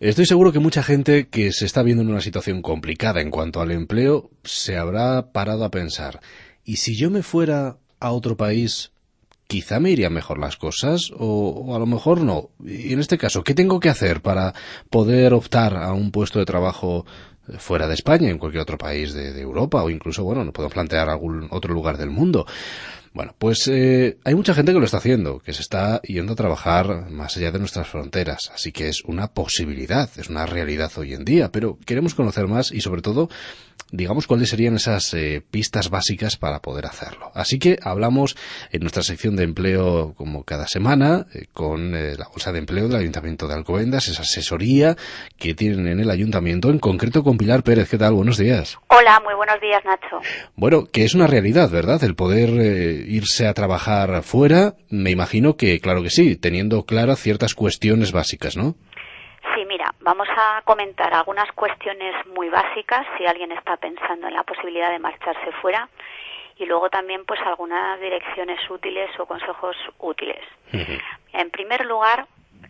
Estoy seguro que mucha gente que se está viendo en una situación complicada en cuanto al empleo se habrá parado a pensar, ¿y si yo me fuera a otro país, quizá me irían mejor las cosas? O a lo mejor no. Y en este caso, ¿qué tengo que hacer para poder optar a un puesto de trabajo fuera de España, en cualquier otro país de Europa, o incluso, bueno, nos podemos plantear algún otro lugar del mundo? Bueno, pues hay mucha gente que lo está haciendo, que se está yendo a trabajar más allá de nuestras fronteras, así que es una posibilidad, es una realidad hoy en día, pero queremos conocer más y sobre todo, digamos, cuáles serían esas pistas básicas para poder hacerlo. Así que hablamos en nuestra sección de empleo, como cada semana, con la Bolsa de Empleo del Ayuntamiento de Alcobendas, esa asesoría que tienen en el Ayuntamiento, en concreto con Pilar Pérez. ¿Qué tal? Buenos días. Hola, muy buenos días, Nacho. Bueno, que es una realidad, ¿verdad? El poder irse a trabajar fuera, me imagino que, claro que sí, teniendo claras ciertas cuestiones básicas, ¿no? Sí, mira, vamos a comentar algunas cuestiones muy básicas si alguien está pensando en la posibilidad de marcharse fuera y luego también pues algunas direcciones útiles o consejos útiles. Uh-huh. En primer lugar,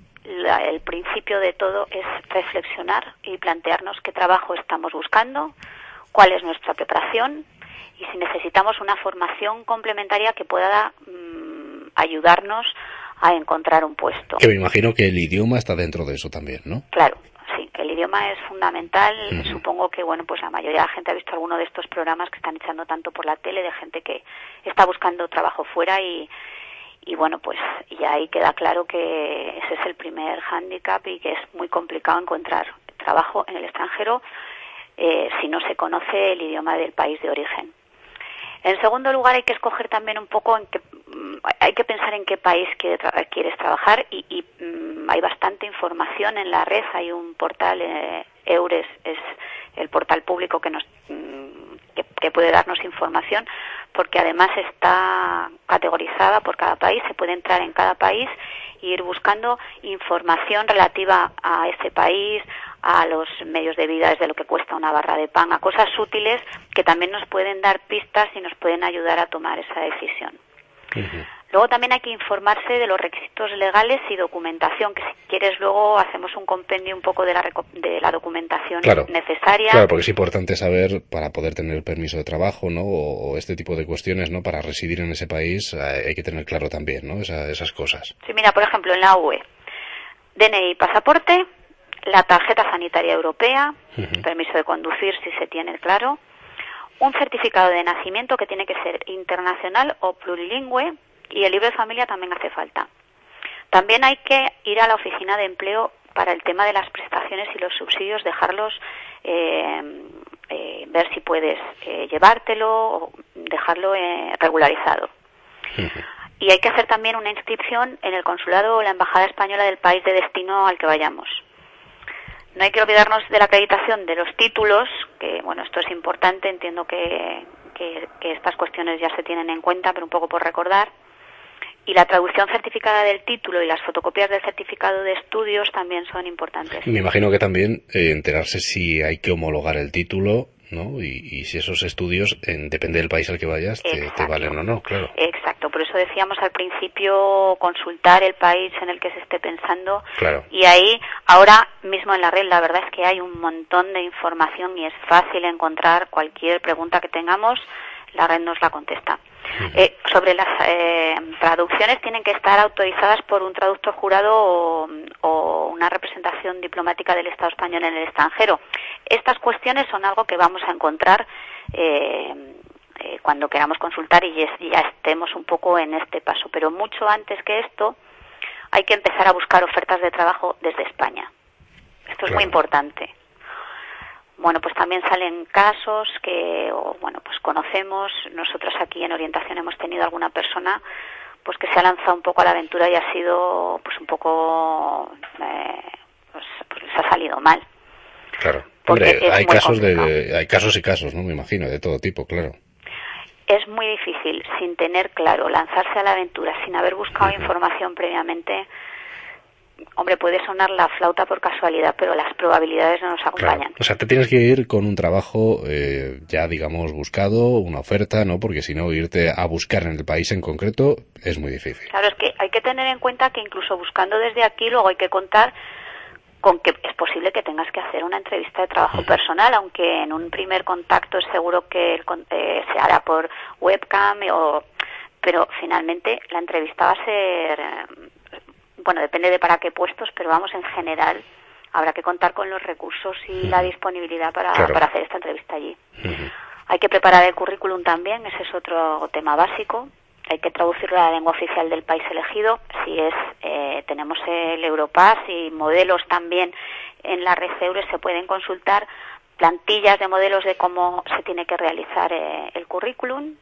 el principio de todo es reflexionar y plantearnos qué trabajo estamos buscando, cuál es nuestra preparación y si necesitamos una formación complementaria que pueda ayudarnos a encontrar un puesto. Que me imagino que el idioma está dentro de eso también, ¿no? Claro, sí, el idioma es fundamental. Uh-huh. Supongo que, bueno, pues la mayoría de la gente ha visto alguno de estos programas que están echando tanto por la tele de gente que está buscando trabajo fuera y bueno, pues ya ahí queda claro que ese es el primer hándicap y que es muy complicado encontrar trabajo en el extranjero si no se conoce el idioma del país de origen. En segundo lugar, hay que escoger también un poco hay que pensar en qué país quieres trabajar y hay bastante información en la red. Hay un portal, Eures es el portal público que puede darnos información, porque además está categorizada por cada país. Se puede entrar en cada país e ir buscando información relativa a ese país, a los medios de vida, desde lo que cuesta una barra de pan, a cosas útiles que también nos pueden dar pistas y nos pueden ayudar a tomar esa decisión. Uh-huh. Luego también hay que informarse de los requisitos legales y documentación, que si quieres luego hacemos un compendio un poco de la documentación necesaria. Claro, porque es importante saber para poder tener el permiso de trabajo, ¿no? O este tipo de cuestiones, ¿no? Para residir en ese país hay que tener claro también, ¿no? Esas cosas. Sí, mira, por ejemplo, en la UE, DNI, pasaporte, la tarjeta sanitaria europea, uh-huh. Permiso de conducir si se tiene claro, un certificado de nacimiento que tiene que ser internacional o plurilingüe y el libro de familia también hace falta. También hay que ir a la oficina de empleo para el tema de las prestaciones y los subsidios, dejarlos, ver si puedes llevártelo o dejarlo regularizado. Uh-huh. Y hay que hacer también una inscripción en el consulado o la embajada española del país de destino al que vayamos. No hay que olvidarnos de la acreditación de los títulos, que bueno, esto es importante, entiendo que estas cuestiones ya se tienen en cuenta, pero un poco por recordar. Y la traducción certificada del título y las fotocopias del certificado de estudios también son importantes. Me imagino que también enterarse si hay que homologar el título, ¿no? Y si esos estudios, depende del país al que vayas, te valen o no, claro. Exacto, por eso decíamos al principio consultar el país en el que se esté pensando. Claro. Y ahí, ahora mismo en la red, la verdad es que hay un montón de información y es fácil encontrar cualquier pregunta que tengamos, la red nos la contesta. Uh-huh. Sobre las traducciones, tienen que estar autorizadas por un traductor jurado o una representación diplomática del Estado español en el extranjero. Estas cuestiones son algo que vamos a encontrar cuando queramos consultar y ya estemos un poco en este paso. Pero mucho antes que esto, hay que empezar a buscar ofertas de trabajo desde España. Esto es muy importante. Bueno, pues también salen casos que, pues conocemos. Nosotros aquí en Orientación hemos tenido alguna persona pues que se ha lanzado un poco a la aventura y ha sido pues un poco pues les ha salido mal. Claro. Hombre, hay casos y casos, ¿no? Me imagino, de todo tipo, claro. Es muy difícil, sin tener claro, lanzarse a la aventura, sin haber buscado uh-huh. información previamente. Hombre, puede sonar la flauta por casualidad, pero las probabilidades no nos acompañan. Claro. O sea, te tienes que ir con un trabajo ya, digamos, buscado, una oferta, ¿no? Porque si no, irte a buscar en el país en concreto es muy difícil. Claro, es que hay que tener en cuenta que incluso buscando desde aquí, luego hay que contar con que es posible que tengas que hacer una entrevista de trabajo personal, aunque en un primer contacto es seguro que se hará por webcam, pero finalmente la entrevista va a ser, bueno, depende de para qué puestos, pero vamos, en general habrá que contar con los recursos y la disponibilidad para hacer esta entrevista allí. Hay que preparar el currículum también, ese es otro tema básico. Hay que traducirlo a la lengua oficial del país elegido. Si tenemos el Europass y modelos también en la red EURES, se pueden consultar plantillas de modelos de cómo se tiene que realizar el currículum.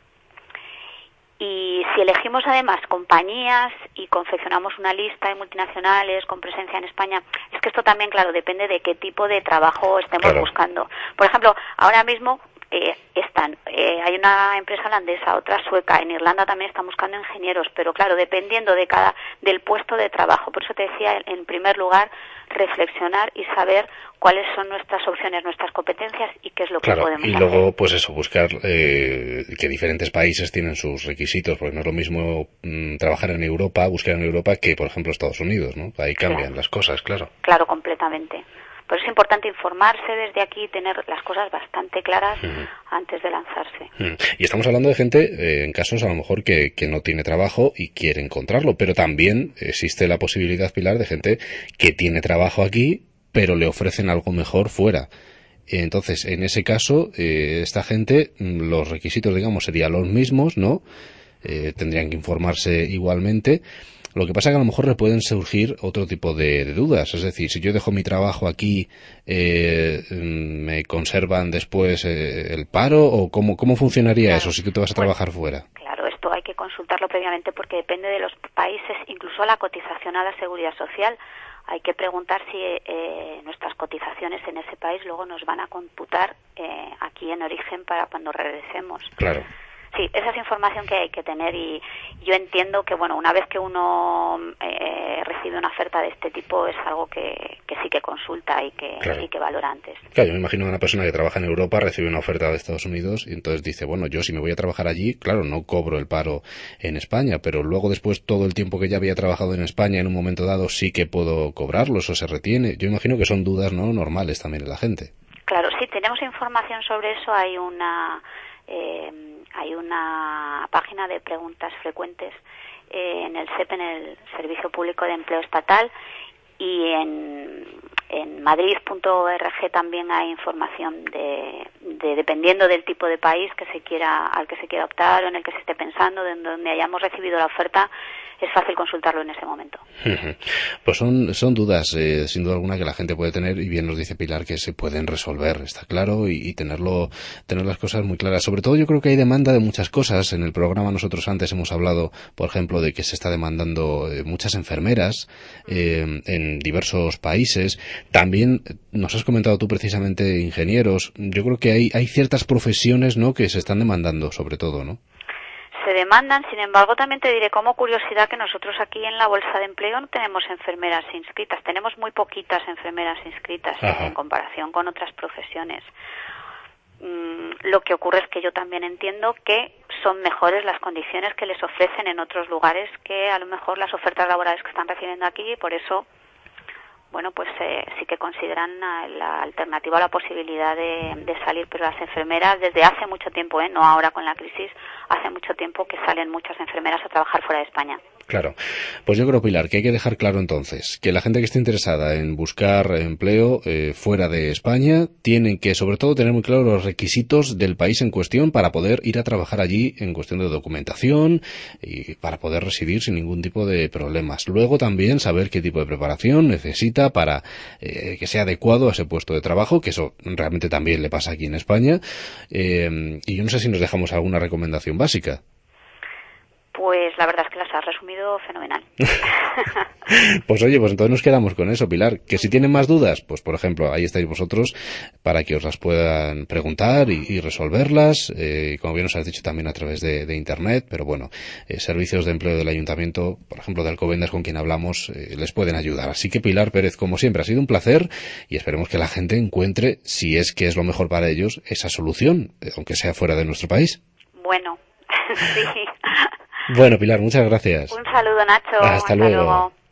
Y si elegimos además compañías y confeccionamos una lista de multinacionales con presencia en España, es que esto también, claro, depende de qué tipo de trabajo estemos buscando. Por ejemplo, ahora mismo hay una empresa holandesa, otra sueca, en Irlanda también están buscando ingenieros, pero claro, dependiendo del puesto de trabajo. Por eso te decía, en primer lugar, reflexionar y saber cuáles son nuestras opciones, nuestras competencias y qué es lo que podemos hacer. Y luego, pues eso, buscar que diferentes países tienen sus requisitos, porque no es lo mismo trabajar en Europa, buscar en Europa, que, por ejemplo, Estados Unidos, ¿no? Ahí cambian las cosas, claro. Claro, completamente. Por eso es importante informarse desde aquí y tener las cosas bastante claras antes de lanzarse. Y estamos hablando de gente, en casos a lo mejor que no tiene trabajo y quiere encontrarlo, pero también existe la posibilidad, Pilar, de gente que tiene trabajo aquí, pero le ofrecen algo mejor fuera. Entonces, en ese caso, esta gente, los requisitos, digamos, serían los mismos, ¿no? Tendrían que informarse igualmente. Lo que pasa es que a lo mejor le pueden surgir otro tipo de dudas. Es decir, si yo dejo mi trabajo aquí, ¿me conservan después el paro? ¿O cómo funcionaría eso si tú te vas a trabajar fuera? Claro, esto hay que consultarlo previamente porque depende de los países, incluso la cotización a la seguridad social. Hay que preguntar si nuestras cotizaciones en ese país luego nos van a computar aquí en origen para cuando regresemos. Claro. Sí, esa es información que hay que tener y yo entiendo que, bueno, una vez que uno recibe una oferta de este tipo es algo que sí que consulta y que valora antes. Claro, yo me imagino a una persona que trabaja en Europa, recibe una oferta de Estados Unidos y entonces dice, bueno, yo si me voy a trabajar allí, claro, no cobro el paro en España, pero luego después todo el tiempo que ya había trabajado en España en un momento dado sí que puedo cobrarlo, eso se retiene. Yo imagino que son dudas no normales también en la gente. Claro, sí, tenemos información sobre eso, hay una página de preguntas frecuentes en el SEP, en el Servicio Público de Empleo Estatal, y en madrid.org también hay información de dependiendo del tipo de país al que se quiera optar o en el que se esté pensando, de donde hayamos recibido la oferta, es fácil consultarlo en ese momento. Pues son dudas, sin duda alguna, que la gente puede tener, y bien nos dice Pilar que se pueden resolver, está claro, y tener las cosas muy claras. Sobre todo yo creo que hay demanda de muchas cosas. En el programa nosotros antes hemos hablado, por ejemplo, de que se está demandando muchas enfermeras en diversos países. También nos has comentado tú precisamente ingenieros. Yo creo que hay ciertas profesiones, ¿no?, que se están demandando, sobre todo, ¿no? Se demandan, sin embargo, también te diré como curiosidad que nosotros aquí en la Bolsa de Empleo no tenemos enfermeras inscritas, tenemos muy poquitas enfermeras inscritas en comparación con otras profesiones. Lo que ocurre es que yo también entiendo que son mejores las condiciones que les ofrecen en otros lugares que a lo mejor las ofertas laborales que están recibiendo aquí, y por eso, bueno, pues sí que consideran la alternativa, la posibilidad de salir, pero las enfermeras desde hace mucho tiempo, no ahora con la crisis, hace mucho tiempo que salen muchas enfermeras a trabajar fuera de España. Claro. Pues yo creo, Pilar, que hay que dejar claro entonces que la gente que esté interesada en buscar empleo fuera de España tienen que, sobre todo, tener muy claros los requisitos del país en cuestión para poder ir a trabajar allí en cuestión de documentación y para poder residir sin ningún tipo de problemas. Luego también saber qué tipo de preparación necesita para que sea adecuado a ese puesto de trabajo, que eso realmente también le pasa aquí en España. Y yo no sé si nos dejamos alguna recomendación básica. Pues la verdad es que las has resumido fenomenal. Pues oye, pues entonces nos quedamos con eso, Pilar. Que si tienen más dudas, pues por ejemplo, ahí estáis vosotros para que os las puedan preguntar y resolverlas, como bien os has dicho también a través de Internet, pero bueno, servicios de empleo del Ayuntamiento, por ejemplo de Alcobendas, con quien hablamos, les pueden ayudar. Así que Pilar Pérez, como siempre, ha sido un placer y esperemos que la gente encuentre, si es que es lo mejor para ellos, esa solución, aunque sea fuera de nuestro país. Bueno, sí. Bueno, Pilar, muchas gracias. Un saludo, Nacho. Hasta luego.